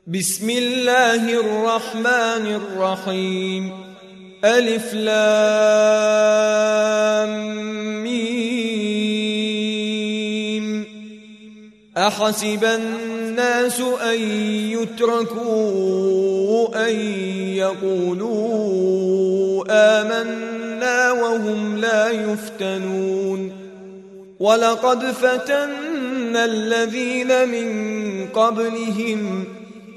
بسم الله الرحمن الرحيم. ألف لام ميم. أحسب الناس أن يتركوا أن يقولوا آمنا وهم لا يفتنون. ولقد فتنا الذين من قبلهم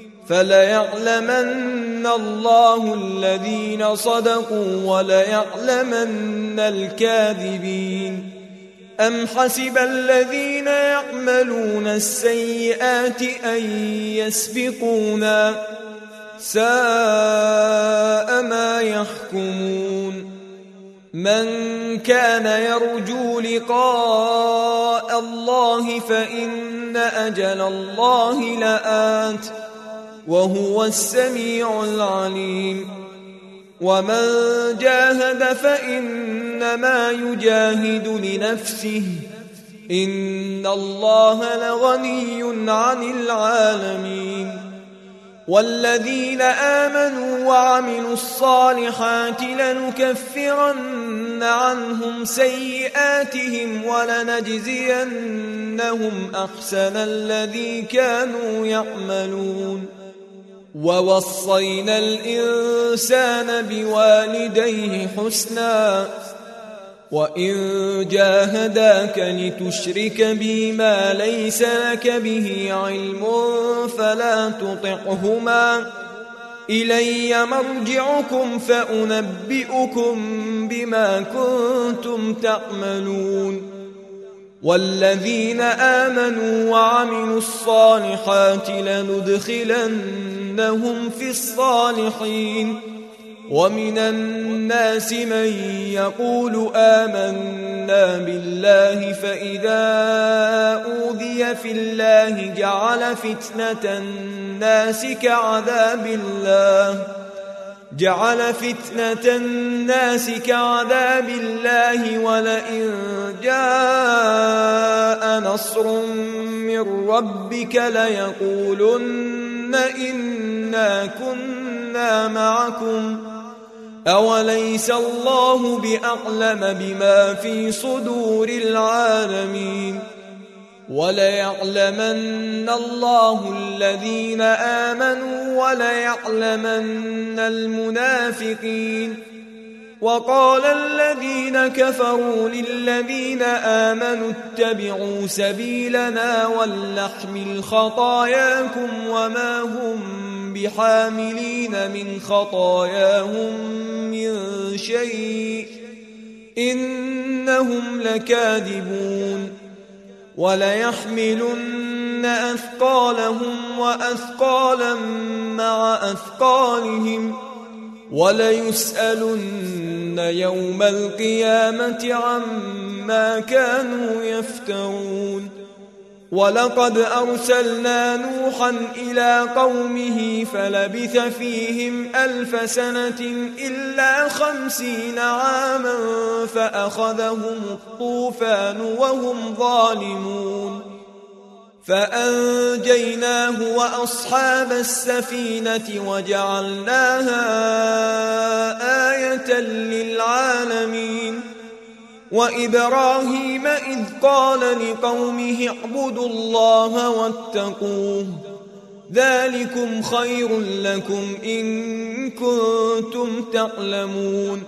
فليعلمن الله الذين صدقوا وليعلمن الكاذبين. أم حسب الذين يعملون السيئات أن يسبقونا ساء ما يحكمون. من كان يرجو لقاء الله فإن أجل الله لآت وهو السميع العليم. ومن جاهد فإنما يجاهد لنفسه إن الله لغني عن العالمين. والذين آمنوا وعملوا الصالحات لنكفرن عنهم سيئاتهم ولنجزينهم أحسن الذي كانوا يعملون. ووصينا الإنسان بوالديه حسنا وإن جاهداك لتشرك بي ما ليس لك به علم فلا تطعهما إلي مرجعكم فأنبئكم بما كنتم تعملون. والذين آمنوا وعملوا الصالحات لندخلنهم في الصالحين. ومن الناس من يقول آمنا بالله فإذا أوذي في الله جعل فتنة الناس كعذاب الله ولئن جاء نصر من ربك ليقولن إنا كنا معكم أوليس الله بأعلم بما في صدور العالمين. وليعلمن الله الذين آمنوا وليعلمن المنافقين. وقال الذين كفروا للذين آمنوا اتبعوا سبيلنا ولنحمل خطاياكم وما هم بحاملين من خطاياهم من شيء إنهم لكاذبون. وليحملن أثقالهم وأثقالا مع أثقالهم وليسألن يوم القيامة عما كانوا يفترون. ولقد أرسلنا نوحا إلى قومه فلبث فيهم 1000 سنة إلا 50 عاما فأخذهم الطوفان وهم ظالمون. فأنجيناه وأصحاب السفينة وجعلناها آية للعالمين. وإبراهيم إذ قال لقومه اعبدوا الله واتقوه ذلكم خير لكم إن كنتم تعلمون.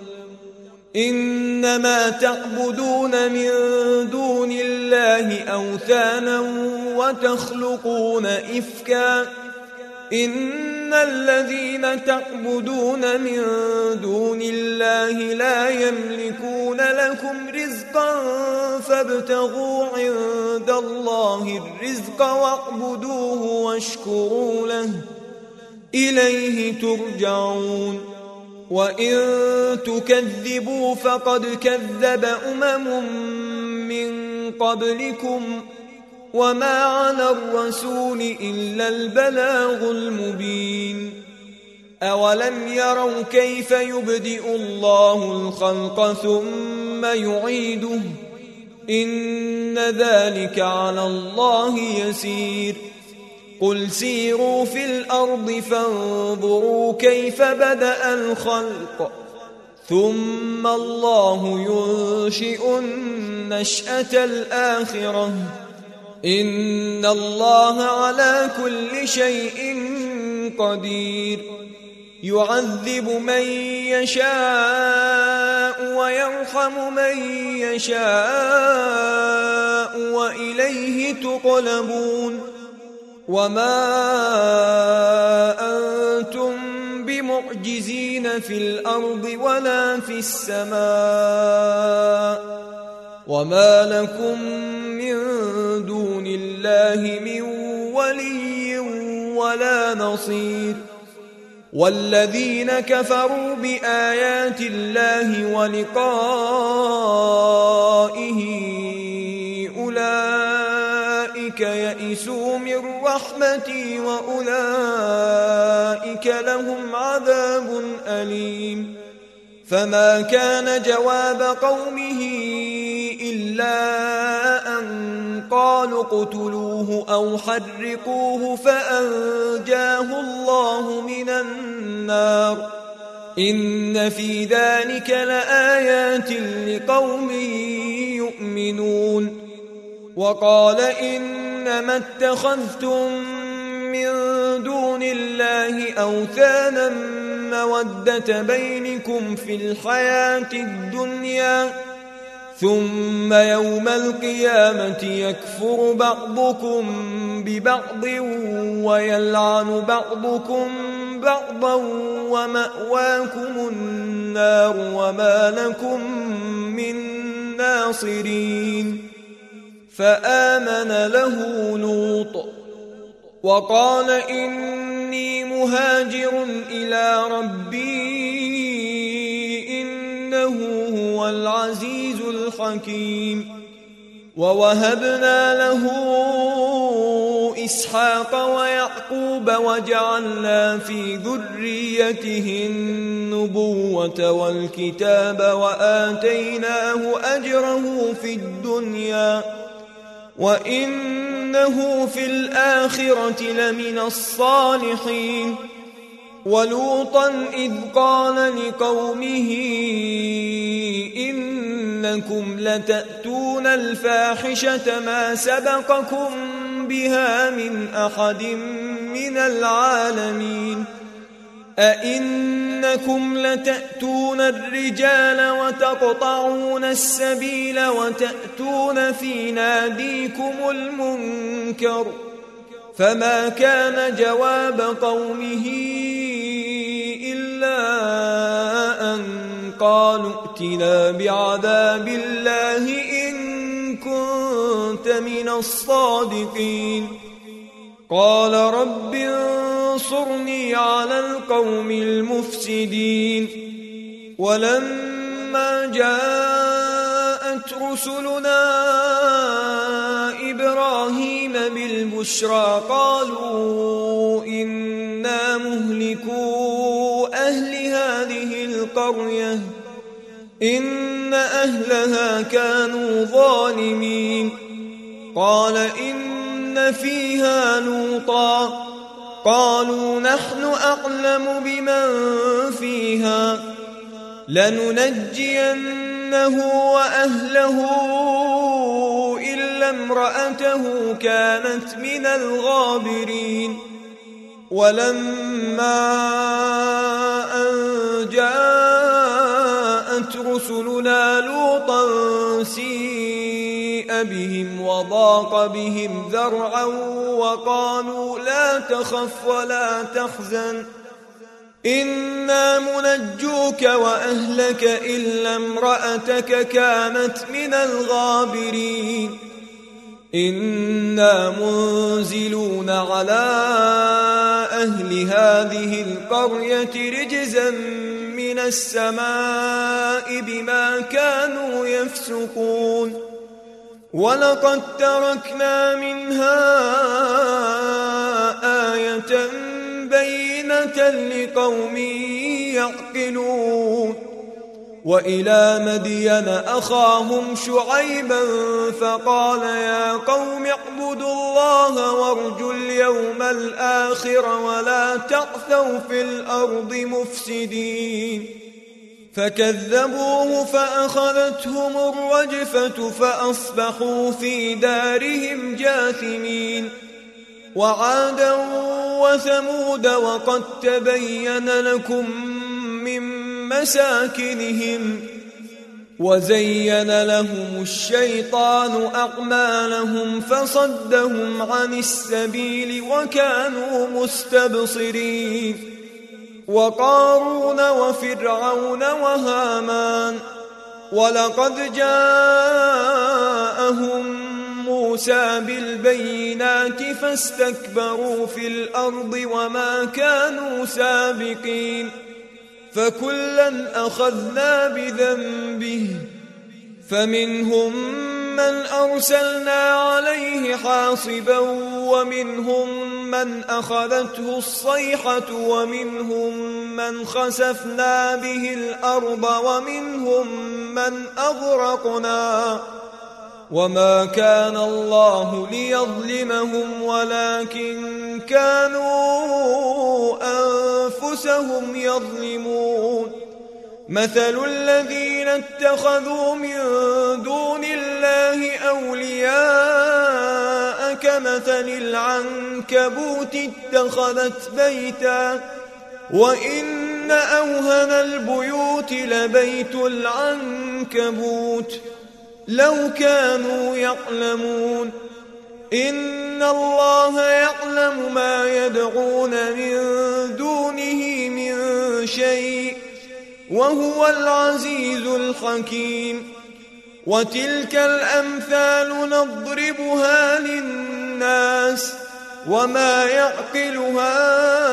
إنما تعبدون من دون الله أوثانا وتخلقون إفكا إن الذين تعبدون من دون الله لا يملكون لكم رزقا فابتغوا عند الله الرزق واعبدوه واشكروا له إليه ترجعون. وإن تكذبوا فقد كذب من قبلكم وما على الرسول إلا البلاغ المبين. أولم يروا كيف يبدئ الله الخلق ثم يعيده إن ذلك على الله يسير قل سيروا في الأرض فانظروا كيف بدأ الخلق ثم الله ينشئ النشأة الآخرة إن الله على كل شيء قدير يعذب من يشاء ويرحم من يشاء وإليه تقلبون وما أنتم بمعجزين في الأرض ولا في السماء وما لكم من دون الله من ولي ولا نصير والذين كفروا بآيات الله ولقائه أولئك يئسوا من رحمتي وأولئك لهم عذاب أليم فما كان جواب قومه إلا أن قالوا اقتلوه أو حرقوه فأنجاه الله من النار إن في ذلك لآيات لقوم يؤمنون وقال إنما اتخذتم من دون الله أوثانا مودة بينكم في الحياة الدنيا ثم يوم القيامة يكفر بعضكم ببعض ويلعن بعضكم بعضا ومأواكم النار وما لكم من ناصرين فآمن له لوط وقال إني مهاجر إلى ربي إنه هو العزيز الحكيم ووهبنا له إسحاق ويعقوب وجعلنا في ذريته النبوة والكتاب وآتيناه أجره في الدنيا وإنه في الآخرة لمن الصالحين ولوطا إذ قال لقومه إنكم لتأتون الفاحشة ما سبقكم بها من أحد من العالمين أئنكم لتأتون الرجال وتقطعون السبيل وتأتون في ناديكم المنكر فما كان جواب قومه إلا أن قالوا ائتنا بعذاب الله إن كنت من الصادقين قال رب انصرني على القوم المفسدين ولما جاءت رسلنا إبراهيم بالبشرى قالوا إنا مهلكو أهل هذه القرية إن أهلها كانوا ظالمين قال إن فيها لوطا قالوا نحن أعلم بمن فيها لننجينه وأهله إلا امرأته كانت من الغابرين ولما أن جاءت رسلنا لوطا سيء بهم وضاق بهم ذرعا وقالوا لا تخف ولا تحزن إنا منجوك وأهلك إلا امرأتك كانت من الغابرين إنا منزلون على أهل هذه القرية رجزا من السماء بما كانوا يفسقون ولقد تركنا منها آية بينة لقوم يعقلون وإلى مدين أخاهم شعيبا فقال يا قوم اعبدوا الله وارجوا اليوم الآخر ولا تعثوا في الأرض مفسدين فكذبوه فأخذتهم الرجفة فأصبحوا في دارهم جاثمين وعادا وثمود وقد تبين لكم من مساكنهم وزين لهم الشيطان أعمالهم فصدهم عن السبيل وكانوا مستبصرين وقارون وفرعون وهامان ولقد جاءهم موسى بالبينات فاستكبروا في الأرض وما كانوا سابقين فكلا أخذنا بذنبه فمنهم من أرسلنا عليه حاصبا ومنهم من أخذته الصيحة ومنهم من خسفنا به الأرض ومنهم من أغرقنا وما كان الله ليظلمهم ولكن كانوا أنفسهم يظلمون مثل الذين اتخذوا من دون الله أولياء كمثل العنكبوت اتخذت بيتا وإن أوهن البيوت لبيت العنكبوت لو كانوا يعلمون إن الله يعلم ما يدعون من دونه من شيء وهو العزيز الحكيم وتلك الأمثال نضربها للناس وما يعقلها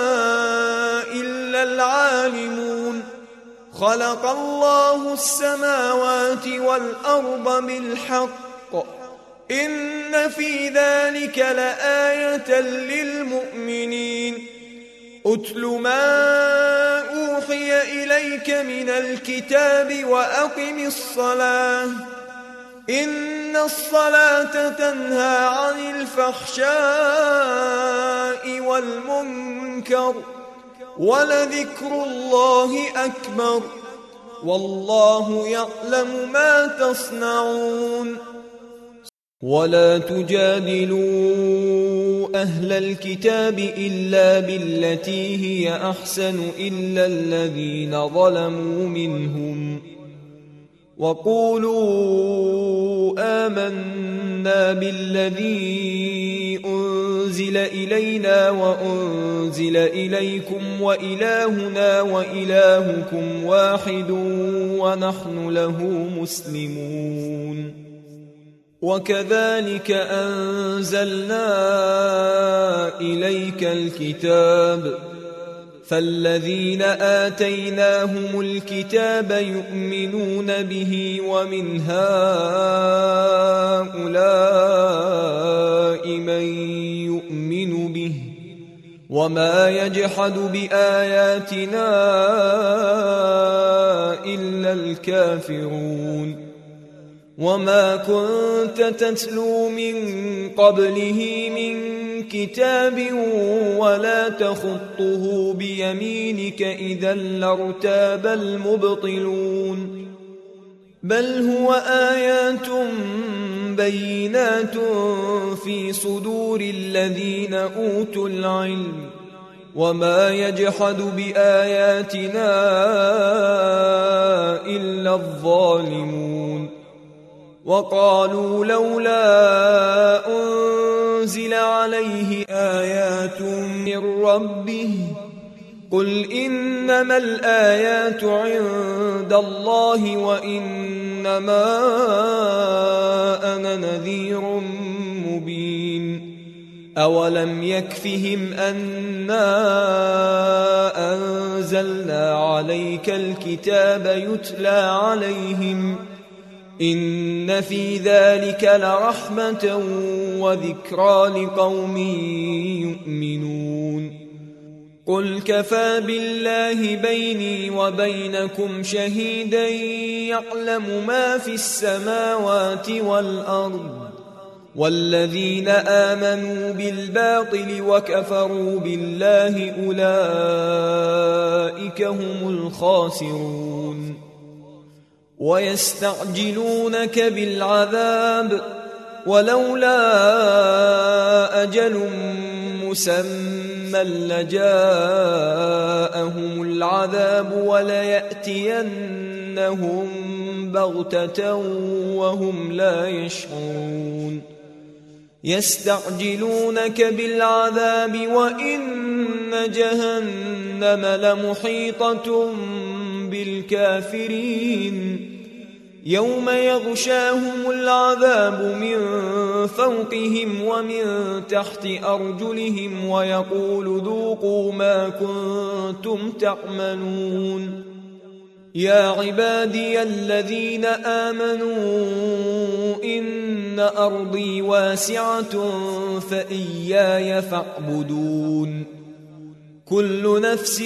إلا العالمون خلق الله السماوات والأرض بالحق إن في ذلك لآية للمؤمنين أتل ما أوحي إليك من الكتاب وأقم الصلاة إن الصلاة تنهى عن الفحشاء والمنكر ولذكر الله أكبر والله يعلم ما تصنعون ولا تجادلوا أهل الكتاب إلا بالتي هي أحسن إلا الذين ظلموا منهم وقولوا آمنا بالذي أنزل إلينا وأنزل إليكم وإلهنا وإلهكم واحد ونحن له مسلمون وكذلك أنزلنا إليك الكتاب فالذين آتيناهم الكتاب يؤمنون به ومن هؤلاء من يؤمن به وما يجحد بآياتنا إلا الكافرون وما كنت تتلو من قبله من كتاب ولا تخطه بيمينك إذا لارتاب المبطلون بل هو آيات بينات في صدور الذين أوتوا العلم وما يجحد بآياتنا إلا الظالمون وقالوا لولا أنزل عليه آيات من ربه قل إنما الآيات عند الله وإنما أنا نذير مبين أولم يكفهم أنا أنزلنا عليك الكتاب يتلى عليهم إن في ذلك لرحمة وذكرى لقوم يؤمنون قل كفى بالله بيني وبينكم شهيدا يعلم ما في السماوات والأرض والذين آمنوا بالباطل وكفروا بالله أولئك هم الخاسرون ويستعجلونك بالعذاب ولولا أجل مسمى لجاءهم العذاب وليأتينهم بغتة وهم لا يشعرون يستعجلونك بالعذاب وإن جهنم لمحيطة بالكافرين يوم يغشاهم العذاب من فوقهم ومن تحت أرجلهم ويقول ذوقوا ما كنتم تعملون يا عبادي الذين آمنوا إن أرضي واسعة فإياي فاعبدون كل نفس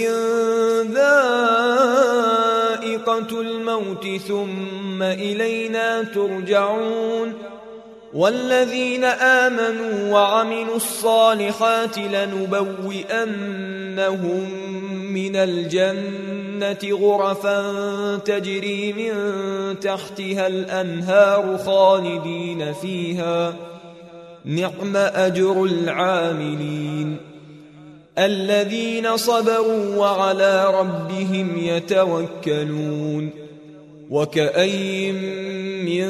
ذائقة الموت ثم إلينا ترجعون والذين آمنوا وعملوا الصالحات لنبوئنهم من الجنة غرفا تجري من تحتها الأنهار خالدين فيها نعم أجر العاملين الذين صبروا وعلى ربهم يتوكلون وكأين من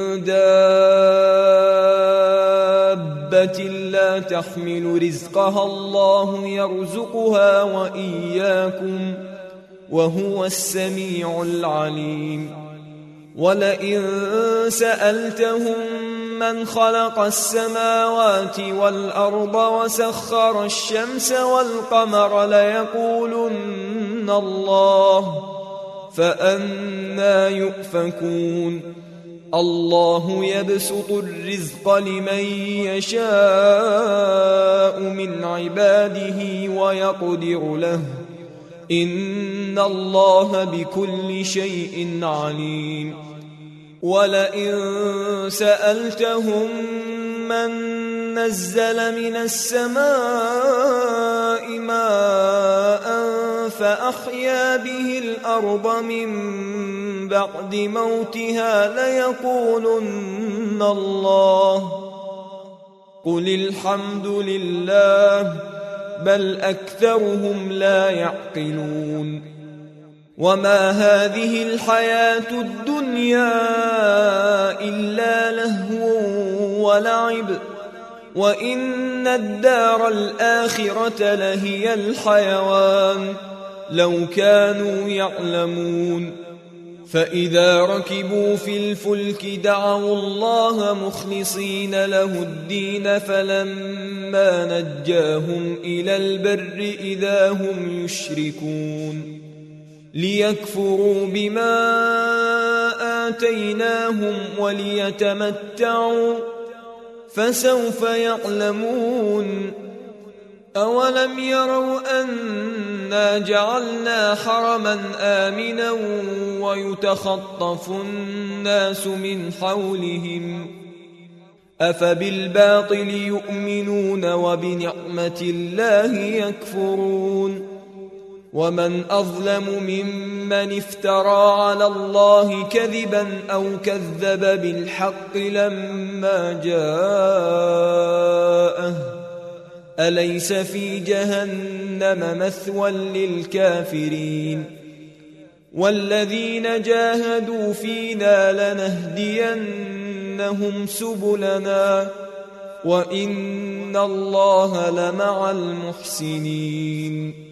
دابة لا تحمل رزقها الله يرزقها وإياكم وهو السميع العليم ولئن سألتهم من خلق السماوات والأرض وسخر الشمس والقمر ليقولن الله فأنى يؤفكون الله يبسط الرزق لمن يشاء من عباده ويقدر له إن الله بكل شيء عليم ولئن سألتهم من نزل من السماء ماء فأحيا به الأرض من بعد موتها ليقولن الله قل الحمد لله بل أكثرهم لا يعقلون وما هذه الحياة الدنيا إلا لهو ولعب وإن الدار الآخرة لهي الحيوان لو كانوا يعلمون فإذا ركبوا في الفلك دعوا الله مخلصين له الدين فلما نجاهم إلى البر إذا هم يشركون ليكفروا بما آتيناهم وليتمتعوا فسوف يعلمون أولم يروا أنا جعلنا حرما آمنا ويتخطف الناس من حولهم أفبالباطل يؤمنون وبنعمة الله يكفرون ومن أظلم ممن افترى على الله كذبا أو كذب بالحق لما جاءه أليس في جهنم مثوى للكافرين والذين جاهدوا فينا لنهدينهم سبلنا وإن الله لمع المحسنين